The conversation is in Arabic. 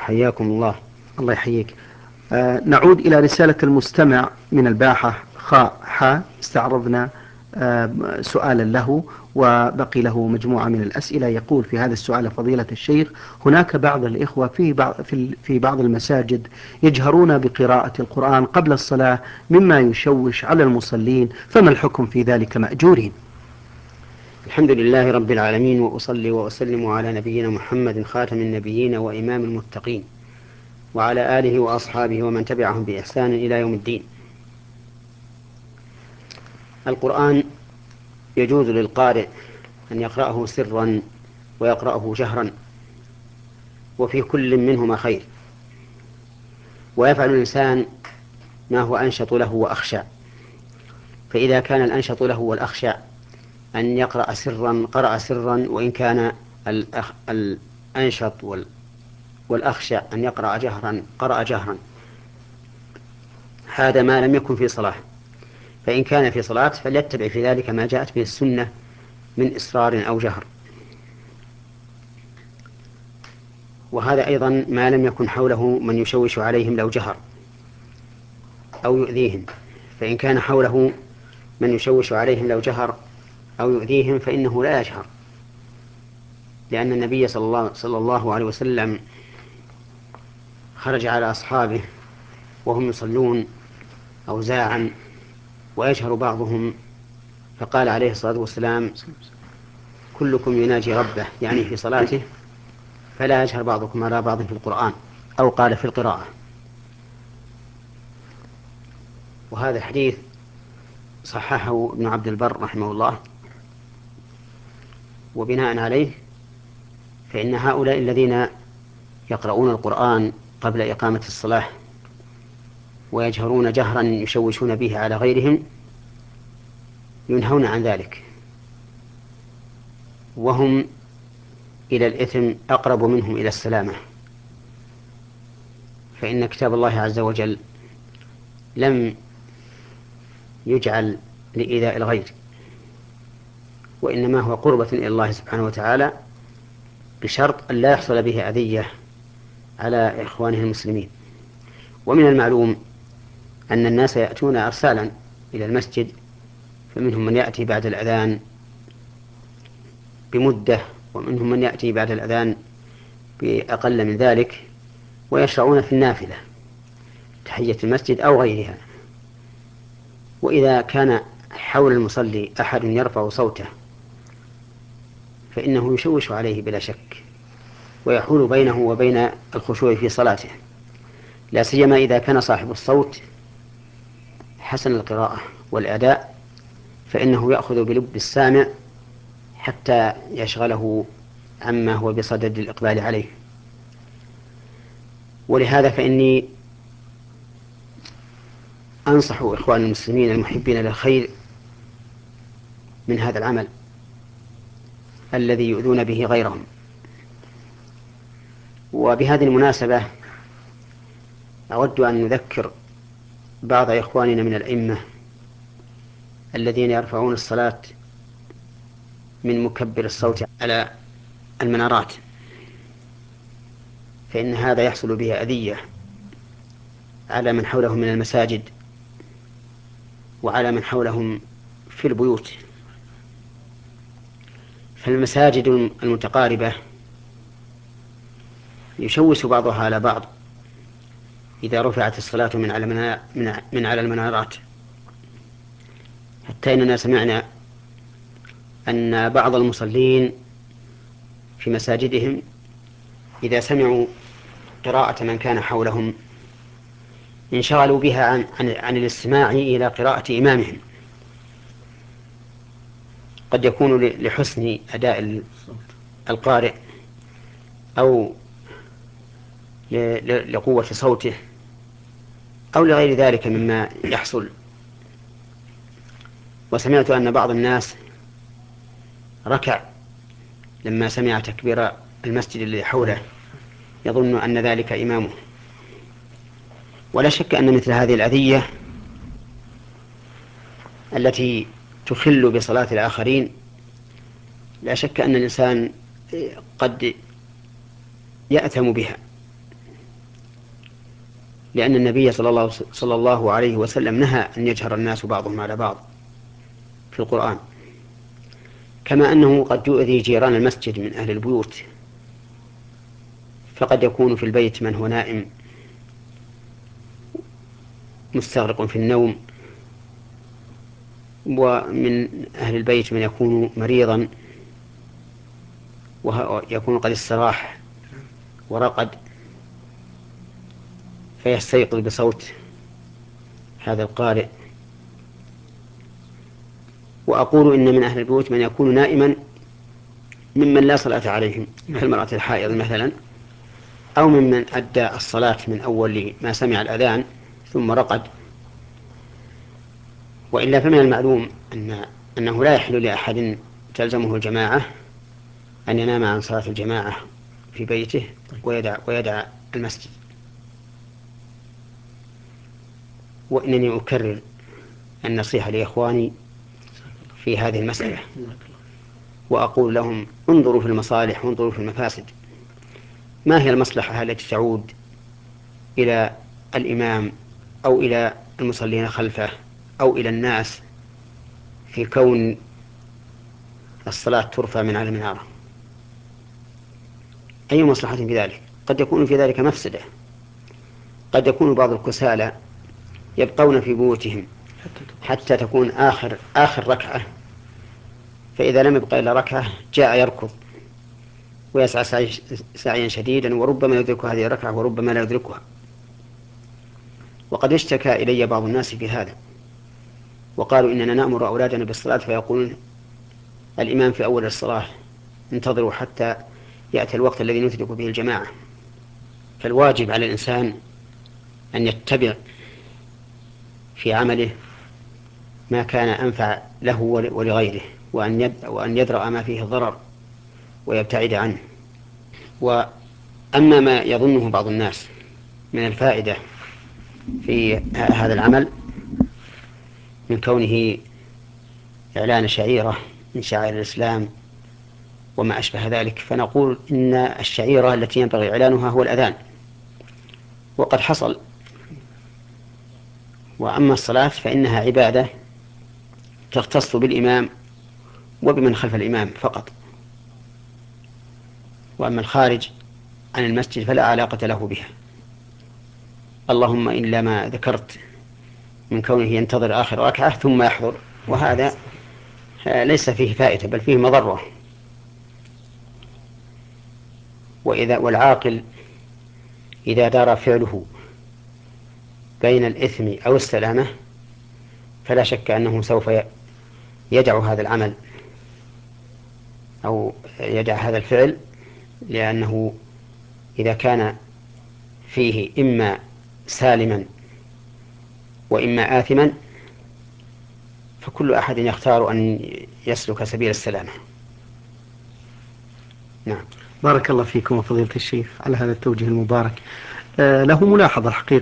حياكم الله. الله يحييك. نعود إلى رسالة المستمع من الباحة خاء حاء. استعرضنا سؤالا له وبقي له مجموعة من الأسئلة. يقول في هذا السؤال: فضيلة الشيخ، هناك بعض الإخوة في بعض المساجد يجهرون بقراءة القرآن قبل الصلاة مما يشوش على المصلين، فما الحكم في ذلك مأجورين؟ الحمد لله رب العالمين، وأصلي وأسلم على نبينا محمد خاتم النبيين وإمام المتقين، وعلى آله وأصحابه ومن تبعهم بإحسان إلى يوم الدين. القرآن يجوز للقارئ أن يقرأه سرا ويقرأه جهرا، وفي كل منهما خير، ويفعل الإنسان ما هو أنشط له وأخشى. فإذا كان الأنشط له والأخشى أن يقرأ سرا قرأ سرا، وإن كان الأنشط والأخشى أن يقرأ جهرا قرأ جهرا. هذا ما لم يكن في صلاة. فإن كان في صلاة فليتبع في ذلك ما جاءت به السنة من إصرار أو جهر. وهذا أيضا ما لم يكن حوله من يشوش عليهم لو جهر أو يؤذيهم. فإن كان حوله من يشوش عليهم لو جهر أو يؤذيهم فإنه لا يجهر، لأن النبي صلى الله عليه وسلم خرج على أصحابه وهم يصلون أوزاعا ويجهر بعضهم، فقال عليه الصلاة والسلام: كلكم يناجي ربه، يعني في صلاته، فلا يجهر بعضكم على بعض في القرآن، أو قال في القراءة. وهذا الحديث صححه ابن عبد البر رحمه الله. وبناء عليه فإن هؤلاء الذين يقرؤون القرآن قبل إقامة الصلاة ويجهرون جهرا يشوشون به على غيرهم ينهون عن ذلك، وهم إلى الإثم أقرب منهم إلى السلامة. فإن كتاب الله عز وجل لم يجعل لإيذاء الغير، وإنما هو قربة إلى الله سبحانه وتعالى، بشرط أن لا يحصل به أذية على إخوانه المسلمين. ومن المعلوم أن الناس يأتون أرسالا إلى المسجد، فمنهم من يأتي بعد الأذان بمدة، ومنهم من يأتي بعد الأذان بأقل من ذلك، ويشرعون في النافلة تحية المسجد أو غيرها. وإذا كان حول المصلي أحد يرفع صوته فإنه يشوش عليه بلا شك، ويحول بينه وبين الخشوع في صلاته، لا سيما إذا كان صاحب الصوت حسن القراءة والأداء، فإنه يأخذ بلب السامع حتى يشغله عما هو بصدد الإقبال عليه. ولهذا فإني أنصح إخوان المسلمين المحبين للخير من هذا العمل الذي يؤذون به غيرهم. وبهذه المناسبة أود أن نذكر بعض إخواننا من الأئمة الذين يرفعون الصلاة من مكبر الصوت على المنارات، فإن هذا يحصل به أذية على من حولهم من المساجد وعلى من حولهم في البيوت. فالمساجد المتقاربة يشوش بعضها على بعض إذا رفعت الصلاة من على المنارات، حتى إننا سمعنا أن بعض المصلين في مساجدهم إذا سمعوا قراءة من كان حولهم انشغلوا بها عن الاستماع إلى قراءة إمامهم. قد يكون لحسن أداء القارئ أو لقوة صوته أو لغير ذلك مما يحصل. وسمعت أن بعض الناس ركع لما سمع تكبير المسجد الذي حوله، يظن أن ذلك إمامه. ولا شك أن مثل هذه الأذية التي تخل بصلاة الآخرين، لا شك أن الإنسان قد يأثم بها، لأن النبي صلى الله عليه وسلم نهى أن يجهر الناس بعضهم على بعض في القرآن، كما أنه قد يؤذي جيران المسجد من أهل البيوت، فقد يكون في البيت من هو نائم مستغرق في النوم، ومن أهل البيت من يكون مريضا ويكون قد استراح ورقد فيستيقظ بصوت هذا القارئ. وأقول إن من أهل البيوت من يكون نائما ممن لا صلاة عليهم كالمرأة الحائض مثلا، أو ممن أدى الصلاة من أول ما سمع الأذان ثم رقد. وإلا فمن المعلوم أنه لا يحل لأحد تلزمه الجماعة أن ينام عن صلاة الجماعة في بيته ويدع المسجد. وإنني أكرر النصيحة لإخواني في هذه المسألة، وأقول لهم انظروا في المصالح وانظروا في المفاسد. ما هي المصلحة التي تعود إلى الإمام أو إلى المصلين خلفه أو إلى الناس في كون الصلاة ترفع من على المنارة؟ أي مصلحة في ذلك؟ قد يكون في ذلك مفسدة. قد يكون بعض الكسالى يبقون في بيوتهم حتى تكون آخر ركعة، فإذا لم يبقى إلا ركعة جاء يركض ويسعى سعيا شديدا، وربما يدرك هذه الركعة وربما لا يدركها. وقد اشتكى إلي بعض الناس في هذا، وقالوا إننا نأمر أولادنا بالصلاة فيقولون الإمام في أول الصلاة انتظروا حتى يأتي الوقت الذي ندرك به الجماعة. فالواجب على الإنسان أن يتبع في عمله ما كان أنفع له ولغيره، وأن يدرأ ما فيه الضرر ويبتعد عنه. وأما ما يظنه بعض الناس من الفائدة في هذا العمل من كونه إعلان شعيرة من شعائر الإسلام وما أشبه ذلك، فنقول إن الشعيرة التي ينبغي إعلانها هو الأذان، وقد حصل. وأما الصلاة فإنها عبادة تختص بالإمام وبمن خلف الإمام فقط، وأما الخارج عن المسجد فلا علاقة له بها، اللهم إلا ما ذكرت من كونه ينتظر آخر ركعة ثم يحضر، وهذا ليس فيه فائدة بل فيه مضرة. والعاقل إذا دار فعله بين الإثم أو السلامة فلا شك أنه سوف يدع هذا العمل أو يدع هذا الفعل، لأنه إذا كان فيه إما سالما وإما آثما فكل أحد يختار أن يسلك سبيل السلامة. نعم. بارك الله فيكم وفضيلة الشيخ على هذا التوجيه المبارك. له ملاحظة الحقيقة